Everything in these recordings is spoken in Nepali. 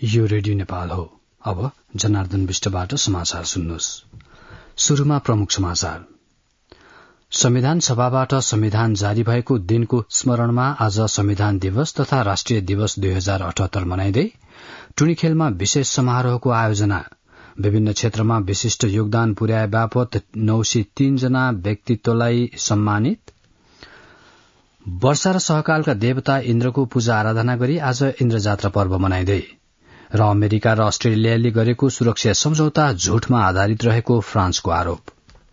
यो रेडियो नेपाल हो। अब जनार्दन विष्टबाट समाचार सुन्नुहोस्। शुरूमा प्रमुख समाचार। संविधान सभाबाट संविधान जारी भएको दिनको स्मरणमा आज संविधान दिवस तथा राष्ट्रिय दिवस 2078 मनाइँदै टुणीखेलमा विशेष समारोहको आयोजना। विभिन्न क्षेत्रमा विशिष्ट योगदान पुर्याए बापत 903 जना व्यक्तित्वलाई सम्मानित। वर्षा र सहकालका देवता इन्द्रको पूजा आराधना गरी आज इन्द्र जात्रा पर्व मनाइँदै र अमेरिका र अस्ट्रेलियाले गरेको सुरक्षा सम्झौता झूठमा आधारित रहेको फ्रान्सको आरोप।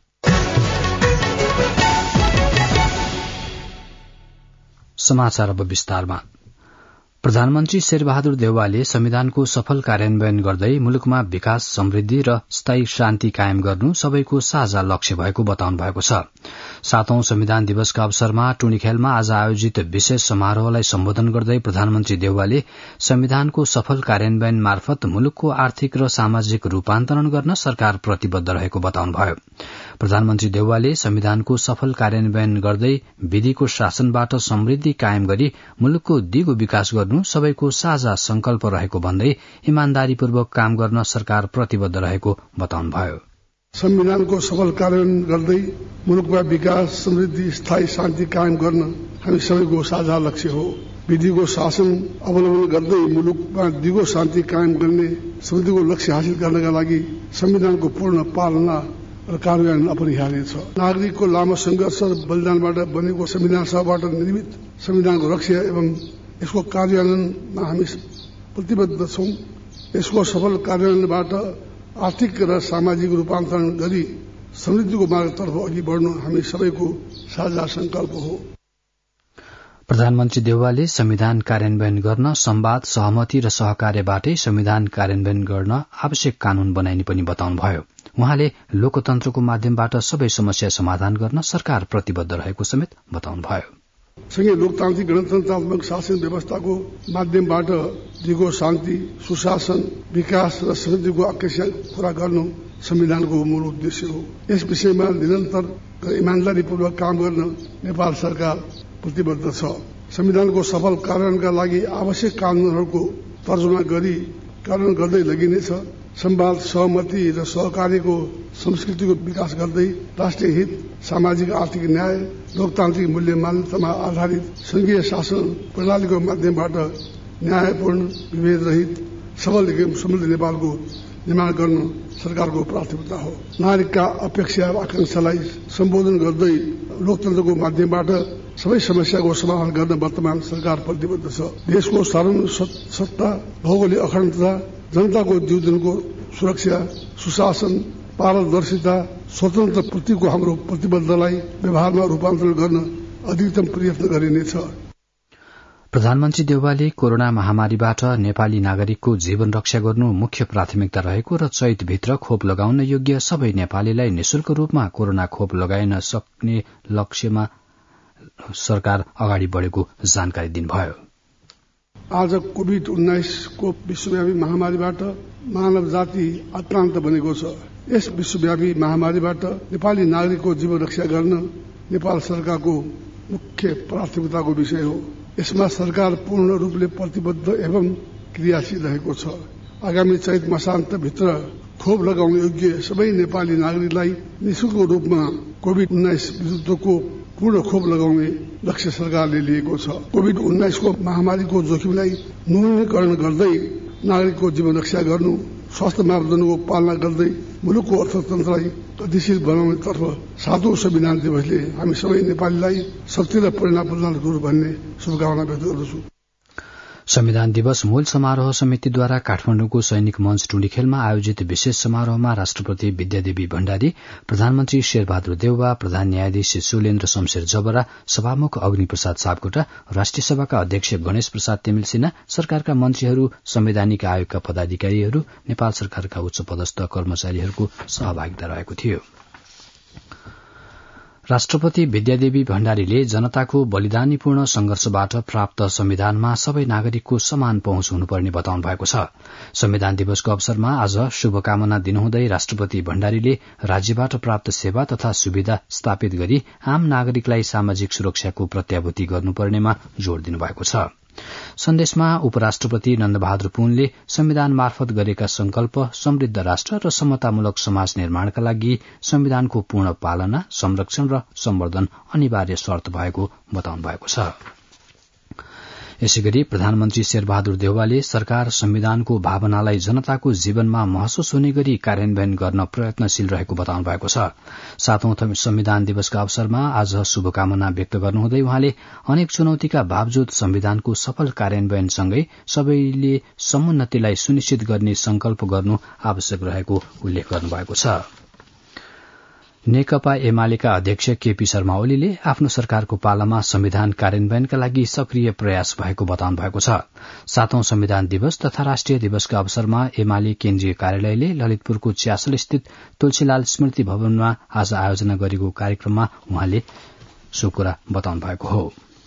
समाचार अब विस्तारमा। प्रधानमन्त्री शेरबहादुर देउवाले संविधानको सफल कार्यान्वयन गर्दै मुलुकमा विकास, समृद्धि र स्थायी शान्ति कायम गर्नु सबैको साझा लक्ष्य भएको बताउनु भएको छ। 7औं संविधान दिवसका अवसरमा टुणीखेलमा आज आयोजित विशेष समारोहलाई सम्बोधन गर्दै प्रधानमन्त्री देउवाले संविधानको सफल कार्यान्वयन मार्फत मुलुकको आर्थिक र सामाजिक रूपान्तरण गर्न सरकार प्रतिबद्ध रहेको बताउनुभयो। प्रधानमन्त्री देउवाले संविधानको सफल कार्यान्वयन गर्दै विधिको शासनबाट समृद्धि कायम गरी मुलुकको दिगो विकास गर्नु सबैको साझा संकल्प रहेको भन्दै इमानदारीपूर्वक काम गर्न सरकार प्रतिबद्ध रहेको बताउनुभयो। संविधानको सफल कार्यान्वयन गर्दै मुलुकमा विकास, समृद्धि, स्थायी शान्ति कायम गर्न हामी सबैको साझा लक्ष्य हो। विधिको शासन अवलम्बन गर्दै मुलुकमा दिगो शान्ति कायम गर्ने समृद्धिको लक्ष्य हासिल गर्नका लागि संविधानको पूर्ण पालना र कार्यान्वयन अपरिहार्य छ। नागरिकको लामो संघर्ष र बलिदानबाट बनेको संविधान सभाबाट निर्मित संविधानको रक्षा एवं यसको कार्यान्वयनमा हामी प्रतिबद्ध छौं। यसको सफल कार्यान्वयनबाट आर्थिक र सामाजिक रूपान्तरण गरी समृद्धिको मार्गतर्फ अघि बढ्नु हामी सबैको साझा संकल्प हो। प्रधानमन्त्री देउवाले संविधान कार्यान्वयन गर्न संवाद, सहमति र सहकार्यबाटै संविधान कार्यान्वयन गर्न आवश्यक कानून बनाइने पनि बताउनुभयो। उहाँले लोकतन्त्रको माध्यमबाट सबै समस्या समाधान गर्न सरकार प्रतिबद्ध रहेको समेत बताउनुभयो। सँगै लोकतान्त्रिक गणतन्त्रात्मक शासन व्यवस्थाको माध्यमबाट दिगो शान्ति, सुशासन, विकास र समृद्धिको आकांक्षा पूरा गर्नु संविधानको मूल उद्देश्य हो। यस विषयमा निरन्तर र इमानदारीपूर्वक काम गर्न नेपाल सरकार प्रतिबद्ध छ। संविधानको सफल कार्यान्वयनका लागि आवश्यक कानूनहरूको तर्जुमा गरी कार्यान्वयन गर्दै लगिनेछ। संवाद, सहमति र सहकार्यको संस्कृतिको विकास गर्दै राष्ट्रिय हित, सामाजिक आर्थिक न्याय, लोकतान्त्रिक मूल्य मान्यतामा आधारित संघीय शासन प्रणालीको माध्यमबाट न्यायपूर्ण, विभेद रहित, सबल एवं समृद्ध नेपालको निर्माण गर्न सरकारको प्राथमिकता हो। नागरिकका अपेक्षा आकांक्षालाई सम्बोधन गर्दै लोकतन्त्रको माध्यमबाट सबै समस्याको समाधान गर्न वर्तमान सरकार प्रतिबद्ध छ। देशको सार्वभौमिकता, भौगोलिक अखण्डता, जनताको जीवनको सुरक्षा, सुशासन, पारदर्शिता, स्वतन्त्र प्रतिको हाम्रो प्रतिबद्धतालाई व्यवहारमा रूपान्तरण गर्न अधिकतम प्रयत्न गरिनेछ। प्रधानमन्त्री देउवाले कोरोना महामारीबाट नेपाली नागरिकको जीवन रक्षा गर्नु मुख्य प्राथमिकता रहेको र चैतभित्र खोप लगाउन योग्य सबै नेपालीलाई निशुल्क रूपमा कोरोना खोप लगाइन सक्ने लक्ष्यमा सरकार अगाडि बढ़ेको जानकारी दिनुभयो। आज कोभिड-19 को विश्वव्यापी महामारीबाट मानव जाति आक्रान्त बनेको छ। यस विश्वव्यापी महामारीबाट नेपाली नागरिकको जीवन रक्षा गर्न नेपाल सरकारको मुख्य प्राथमिकताको विषय हो। यसमा सरकार पूर्ण रूपले प्रतिबद्ध एवं क्रियाशील रहेको छ। आगामी चैत मासान्तभित्र खोप लगाउन योग्य सबै नेपाली नागरिकलाई निशुल्क रूपमा कोभिड-19 विरुद्धको पूर्ण खोप लगाउने लक्ष्य सरकारले लिएको छ। कोभिड-19 को महामारीको जोखिमलाई न्यूनीकरण गर्दै नागरिकको जीवन रक्षा गर्नु, स्वास्थ्य मापदण्डको पालना गर्दै मुलुकको अर्थतन्त्रलाई गतिशील बनाउनेतर्फ 7औं संविधान दिवसले हामी सबै नेपालीलाई शक्ति र प्रेरणा प्रदान गरून् भन्ने शुभकामना व्यक्त गर्दछु। संविधान दिवस मूल समारोह समितिद्वारा काठमाडौँको सैनिक मञ्च टुणीखेलमा आयोजित विशेष समारोहमा राष्ट्रपति विद्यादेवी भण्डारी, प्रधानमन्त्री शेरबहादुर देउवा, प्रधान न्यायाधीश सुलेन्द्र शमशेर जबरा, सभामुख अग्निप्रसाद सापकोटा, राष्ट्रिय सभाका अध्यक्ष गणेश प्रसाद तेमिल सिन्हा, सरकारका मन्त्रीहरू, संवैधानिक आयोगका पदाधिकारीहरू, नेपाल सरकारका उच्च पदस्थ कर्मचारीहरूको सहभागिता रहेको थियो। राष्ट्रपति विद्यादेवी भण्डारीले जनताको बलिदानीपूर्ण संघर्षबाट प्राप्त संविधानमा सबै नागरिकको समान पहुँच हुनुपर्ने बताउनु भएको छ। संविधान दिवसको अवसरमा आज शुभकामना दिनुहुँदै राष्ट्रपति भण्डारीले राज्यबाट प्राप्त सेवा तथा सुविधा स्थापित गरी आम नागरिकलाई सामाजिक सुरक्षाको प्रत्याभूति गर्नुपर्नेमा जोड़ दिनुभएको छ। सन्देशमा उपराष्ट्रपति नन्दबहादुर पुनले संविधान मार्फत गरेका संकल्प समृद्ध राष्ट्र र समतामूलक समाज निर्माणका लागि संविधानको पूर्ण पालना, संरक्षण र सम्वर्धन अनिवार्य शर्त भएको बताउनु भएको छ। यसैगरी प्रधानमन्त्री शेरबहादुर देउवाले सरकार संविधानको भावनालाई जनताको जीवनमा महसुस हुने गरी कार्यान्वयन गर्न प्रयत्नशील रहेको बताउनु भएको छ। 7औं संविधान दिवसका अवसरमा आज शुभकामना व्यक्त गर्नुहुँदै उहाँले अनेक चुनौतीका बावजुद संविधानको सफल कार्यान्वयनसँगै सबैले समुन्नतिलाई सुनिश्चित गर्ने संकल्प गर्नु आवश्यक रहेको उल्लेख गर्नुभएको छ। नेकपा एमालेका अध्यक्ष केपी शर्मा ओलीले आफ्नो सरकारको पालामा संविधान कार्यान्वयनका लागि सक्रिय प्रयास भएको बताउनु भएको छ। 7औं संविधान दिवस तथा राष्ट्रिय दिवसका अवसरमा एमाले केन्द्रीय कार्यालयले ललितपुरको च्यासल स्थित तुलसीलाल स्मृति भवनमा आज आयोजना गरेको कार्यक्रममा उहाँले सो कुरा बताउनु भएको हो।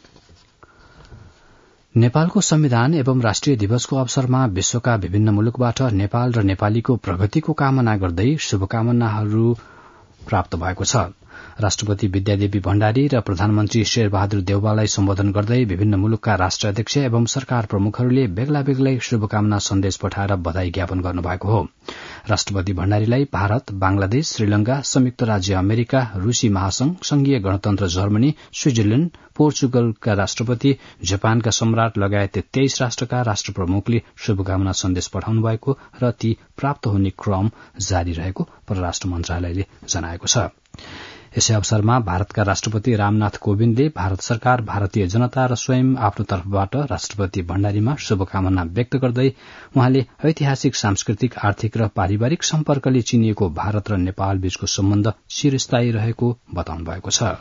नेपालको संविधान एवं राष्ट्रिय दिवसको अवसरमा विश्वका विभिन्न मुलुकबाट नेपाल र नेपालीको प्रगतिको कामना गर्दै शुभकामनाहरू प्राप्त भएको छ। राष्ट्रपति विद्यादेवी भण्डारी र प्रधानमन्त्री शेरबहादुर देउवालाई सम्बोधन गर्दै विभिन्न मुलुकका राष्ट्राध्यक्ष एवं सरकार प्रमुखहरूले बेग्ला बेग्लै शुभकामना सन्देश पठाएर बधाई ज्ञापन गर्नुभएको हो। राष्ट्रपति भण्डारीलाई भारत, बांग्लादेश, श्रीलंका, संयुक्त राज्य अमेरिका, रूसी महासंघ, संघीय गणतन्त्र जर्मनी, स्विजरल्याण्ड, पोर्चुगलका राष्ट्रपति, जापानका सम्राट लगायत 23 राष्ट्रका राष्ट्र प्रमुखले शुभकामना सन्देश पठाउनु भएको र ती प्राप्त हुने क्रम जारी रहेको परराष्ट्र मन्त्रालयले जनाएको छ। यसै अवसरमा भारतका राष्ट्रपति रामनाथ कोविन्दले भारत सरकार, भारतीय जनता र स्वयं आफ्नो तर्फबाट राष्ट्रपति भण्डारीमा शुभकामना व्यक्त गर्दै उहाँले ऐतिहासिक, सांस्कृतिक, आर्थिक र पारिवारिक सम्पर्कले चिनिएको भारत र नेपाल बीचको सम्बन्ध चिरस्थायी रहेको बताउनु भएको छ।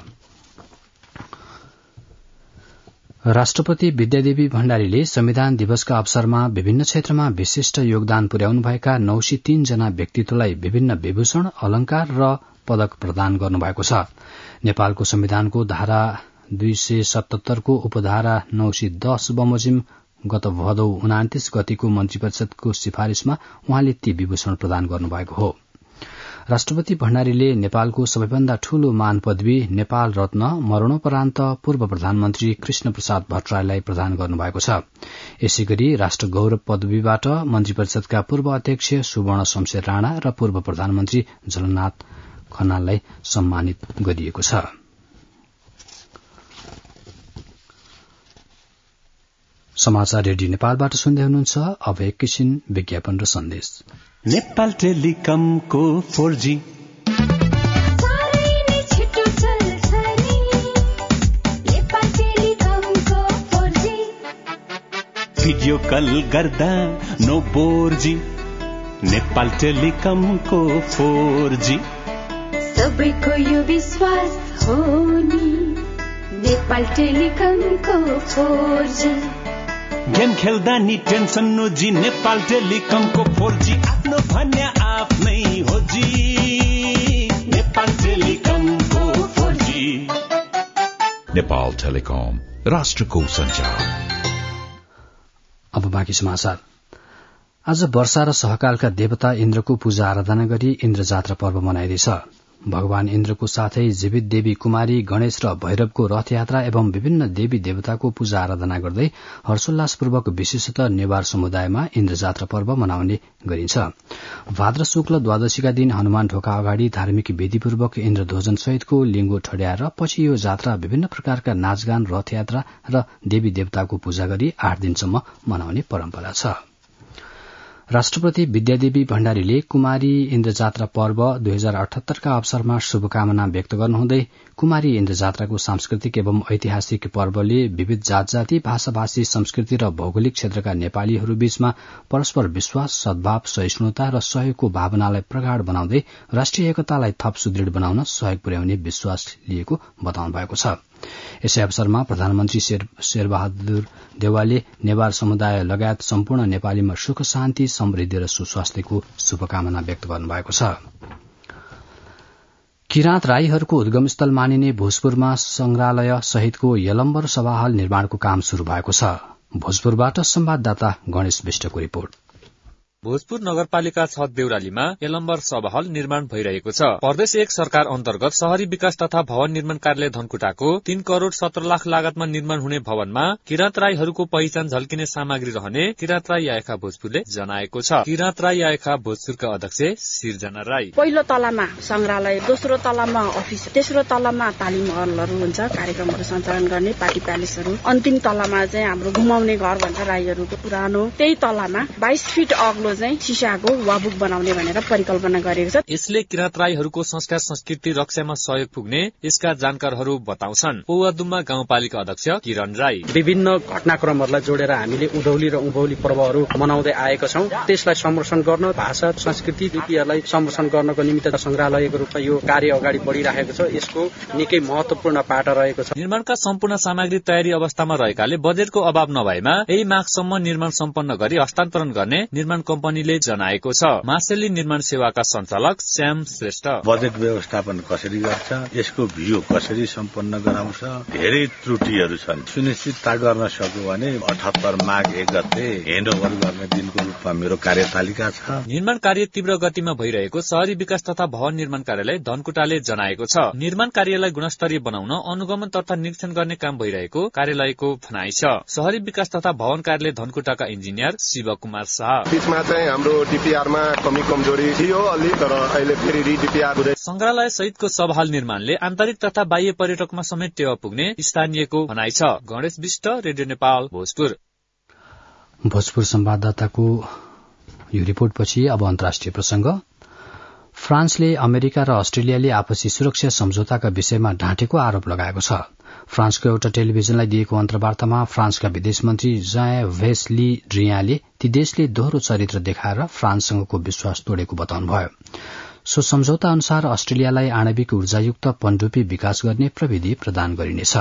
राष्ट्रपति विद्यादेवी भण्डारीले संविधान दिवसका अवसरमा विभिन्न क्षेत्रमा विशिष्ट योगदान पुर्याउनुभएका 903 जना व्यक्तित्वलाई विभिन्न विभूषण, अलंकार र पदक प्रदान गर्नुभएको छ। नेपालको संविधानको धारा 277 को उपधारा 910 बमोजिम गत भदौ 29 गतिको मन्त्रीपरिषदको सिफारिशमा उहाँले ती विभूषण प्रदान गर्नुभएको हो। राष्ट्रपति भण्डारीले नेपालको सबैभन्दा ठूलो मान पदवी नेपाल रत्न मरणोपरान्त पूर्व प्रधानमन्त्री कृष्ण प्रसाद भट्टराईलाई प्रदान गर्नुभएको छ। यसैगरी राष्ट्र गौरव पदवीबाट मन्त्रीपरिषदका पूर्व अध्यक्ष सुवर्ण शमशेर राणा र पूर्व प्रधानमन्त्री झलनाथ खनाललाई सम्मानित गरिएको छ। समाचार रेडियो नेपालबाट सुन्दै हुनुहुन्छ। अब एकैछिन विज्ञापन र सन्देश। नेपाल टेलिकमको 4G भिडियो कल गर्दा नो बोर्जी। नेपाल टेलिकमको 4G सबैको यो विश्वास हो नि। नेपाल टेलिकमको 4G गेम खेल्दा नि टेन्सन नोजी। नेपाल टेलिकमको 4G आफ्नो भन्या आफ्नै हो जी। नेपाल टेलिकमको 4G। नेपाल टेलिकम राष्ट्रको सञ्चार। अब बाँकी समाचार। आज वर्षा र सहकालका देवता इन्द्रको पूजा आराधना गरी इन्द्र जात्रा पर्व मनाइँदैछ। भगवान इन्द्रको साथै जीवित देवी कुमारी, गणेश र भैरवको रथयात्रा एवं विभिन्न देवी देवताको पूजा आराधना गर्दै हर्षोल्लासपूर्वक विशेषतः नेवार समुदायमा इन्द्र जात्रा पर्व मनाउने गरिन्छ। भाद्र शुक्ल द्वादशीका दिन हनुमान ढोका अगाडि धार्मिक विधिपूर्वक इन्द्र ध्वजन सहितको लिंगो ठड्याएर पछि यो जात्रा विभिन्न प्रकारका नाचगान, रथयात्रा र देवी देवताको पूजा गरी 8 दिनसम्म मनाउने परम्परा छ। राष्ट्रपति विद्यादेवी भण्डारीले कुमारी इन्द्र जात्रा पर्व 2078 का अवसरमा शुभकामना व्यक्त गर्नुहुँदै कुमारी इन्द्र जात्राको सांस्कृतिक एवं ऐतिहासिक पर्वले विविध जात जाति, भाषा भाषी, संस्कृति र भौगोलिक क्षेत्रका नेपालीहरू बीचमा परस्पर विश्वास, सद्भाव, सहिष्णुता र सहयोगको भावनालाई प्रगाढ़ बनाउँदै राष्ट्रिय एकतालाई थप सुदृढ़ बनाउन सहयोग पुर्याउने विश्वास लिएको बताउनु भएको छ। यसै अवसरमा प्रधानमन्त्री शेरबहादुर देउवाले नेवार समुदाय लगायत सम्पूर्ण नेपालीमा सुख, शान्ति, समृद्धि र सुस्वास्थ्यको शुभकामना व्यक्त गर्नुभएको छ। किराँत राईहरूको उद्गमस्थल मानिने भोजपुरमा संग्रहालय सहितको यलम्बर सभाहल निर्माणको काम शुरू भएको छ। भोजपुरबाट संवाददाता गणेश विष्टको रिपोर्ट। भोजपुर नगरपालिका 6 देउरालीमा यलम्बर सभा हल निर्माण भइरहेको छ। प्रदेश 1 सरकार अन्तर्गत शहरी विकास तथा भवन निर्माण कार्यालय धनकुटाको 3 करोड़ 17 लाख लागतमा निर्माण हुने भवनमा किराँत राईहरूको पहिचान झल्किने सामग्री रहने किराँत राई आएका भोजपुरले जनाएको छ। किराँत राई आएका भोजपुरका अध्यक्ष सिर्जना राई, पहिलो तलामा संग्रहालय, दोस्रो तलामा अफिस, तेस्रो तलामा तालिम हलहरू हुन्छ, कार्यक्रमहरू सञ्चालन गर्ने पार्टी प्यालेसहरू, अन्तिम तलामा चाहिँ हाम्रो घुमाउने घर भन्छ राईहरूको पुरानो, त्यही तलामा 22 फिट अग्लो चाहिँ सिसाको वाबुक बनाउने भनेर परिकल्पना गरेको छ। यसले किराँत राईहरूको संस्कार संस्कृति रक्षामा सहयोग पुग्ने यसका जानकारहरू बताउँछन्। पौवादुम्मा गाउँपालिका अध्यक्ष किरण राई, विभिन्न घटनाक्रमहरूलाई जोडेर हामीले उधौली र उभौली पर्वहरू मनाउँदै आएका छौं। त्यसलाई संरक्षण गर्न, भाषा संस्कृति लिपिहरूलाई संरक्षण गर्नको निमित्त संग्रहालयको रूपमा यो कार्य अगाडि बढिरहेको छ। यसको निकै महत्वपूर्ण पाटा रहेको छ। निर्माणका सम्पूर्ण सामग्री तयारी अवस्थामा रहेकाले बजेटको अभाव नभएमा यही माघसम्म निर्माण सम्पन्न गरी हस्तान्तरण गर्ने निर्माण कम्पनीले जनाएको छ। मासेली निर्माण सेवाका सञ्चालक श्याम श्रेष्ठ, बजेट व्यवस्थापन कसरी गर्छ, यसको भ्यू कसरी सम्पन्न गराउँछ, धेरै त्रुटिहरू छन्। सुनिश्चितता गर्न सक्यो भने 78 माघ 1 गते ह्यान्डओभर गर्ने दिनको रूपमा मेरो कार्यतालिका छ। निर्माण कार्य तीव्र गतिमा भइरहेको शहरी विकास तथा भवन निर्माण कार्यालय धनकुटाले जनाएको छ। निर्माण कार्यलाई गुणस्तरीय बनाउन अनुगमन तथा निरीक्षण गर्ने काम भइरहेको कार्यालयको भनाइ छ। शहरी विकास तथा भवन कार्यालय धनकुटाका इन्जिनियर शिव कुमार शाह, बीचमा चाहिँ हाम्रो डीपीआरमा कमी कमजोरी थियो अलि, तर अहिले फेरि रिडीपीआर हुँदै संग्रहालय सहितको सभाहाल निर्माणले आन्तरिक तथा बाह्य पर्यटकमा समेत टेवा पुग्ने स्थानीयको भनाइ छ। गणेश विष्ट, रेडियो नेपाल, भोजपुर। भोजपुर संवाददाताको यो रिपोर्टपछि अब अन्तर्राष्ट्रिय प्रसंग। फ्रान्सले अमेरिका र अस्ट्रेलियाले आपसी सुरक्षा सम्झौताका विषयमा ढाँटेको आरोप लगाएको छ। फ्रान्सको एउटा टेलिभिजनलाई दिएको अन्तर्वार्तामा फ्रान्सका विदेश मन्त्री जेन-भेस ली ड्रियानले ती देशले दोहोरो चरित्र देखाएर फ्रान्ससँगको विश्वास तोडेको बताउनुभयो। सो सम्झौता अनुसार अस्ट्रेलियालाई आणविक ऊर्जायुक्त पनडुब्बी विकास गर्ने प्रविधि प्रदान गरिनेछ।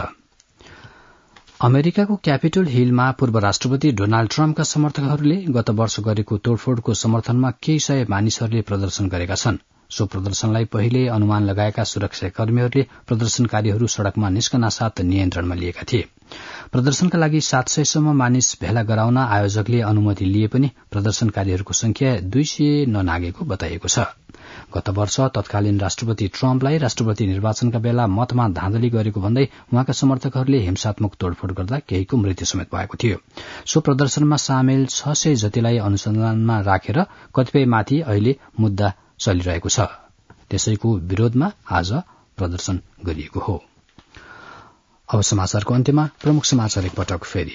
अमेरिकाको क्यापिटल हिलमा पूर्व राष्ट्रपति डोनाल्ड ट्रम्पका समर्थकहरूले गत वर्ष गरेको तोडफोडको समर्थनमा केही सय मानिसहरूले प्रदर्शन गरेका छन्। सो प्रदर्शनलाई पहिले अनुमान लगाएका सुरक्षाकर्मीहरूले प्रदर्शनकारीहरू सड़कमा निस्कनासाथ नियन्त्रणमा लिएका थिए। प्रदर्शनका लागि 700 सम्म मानिस भेला गराउन आयोजकले अनुमति लिए पनि प्रदर्शनकारीहरूको संख्या 200 ननागेको बताइएको छ। गत वर्ष तत्कालीन राष्ट्रपति ट्रम्पलाई राष्ट्रपति निर्वाचनका बेला मतमा धाँधली गरेको भन्दै उहाँका समर्थकहरूले हिंसात्मक तोडफोड गर्दा केहीको मृत्यु समेत भएको थियो। सो प्रदर्शनमा सामेल 600 जतिलाई अनुसन्धानमा राखेर कतिपयमाथि अहिले मुद्दा चलिरहेको छ। त्यसैको विरोधमा आज प्रदर्शन गरिएको हो। अब समाचारको अन्त्यमा प्रमुख समाचार एकपटक फेरि।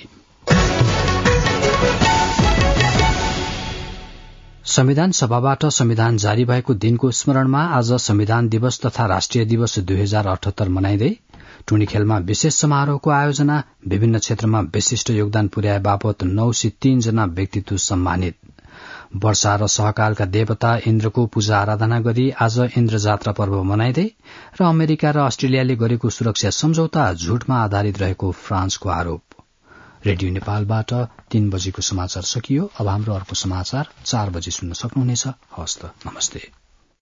संविधान सभाबाट संविधान जारी भएको दिनको स्मरणमा आज संविधान दिवस तथा राष्ट्रिय दिवस 2078 मनाइँदै टुनी खेलमा विशेष समारोहको आयोजना, विभिन्न क्षेत्रमा विशिष्ट योगदान पुर्याए बापत 903 जना व्यक्तित्व सम्मानित। वर्षा र सहकालका देवता इन्द्रको पूजा आराधना गरी आज इन्द्र जात्रा पर्व मनाइँदै र अमेरिका र अस्ट्रेलियाले गरेको सुरक्षा सम्झौता झूटमा आधारित रहेको फ्रान्सको आरोप। रेडियो नेपालबाट 3 बजेको समाचार सकियो। अब हाम्रो अर्को समाचार 4 बजे सुन्न सक्नुहुनेछ। हवस् त, नमस्ते।